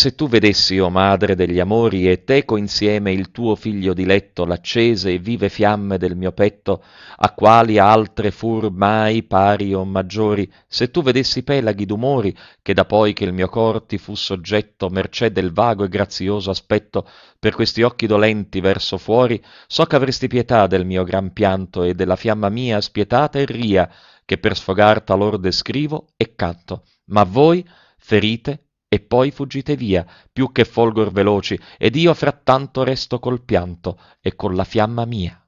se tu vedessi, o madre degli amori, e teco insieme il tuo figlio diletto, l'accese e vive fiamme del mio petto, a quali altre fur mai pari o maggiori, se tu vedessi pelaghi d'umori, che da poi che il mio cor ti fu soggetto, mercé del vago e grazioso aspetto, per questi occhi dolenti verso fuori, so ch'avresti pietà del mio gran pianto e della fiamma mia spietata e ria, che per sfogar talor descrivo e canto. Ma voi ferite e poi fuggite via, più che folgor veloci, ed io frattanto resto col pianto e con la fiamma mia.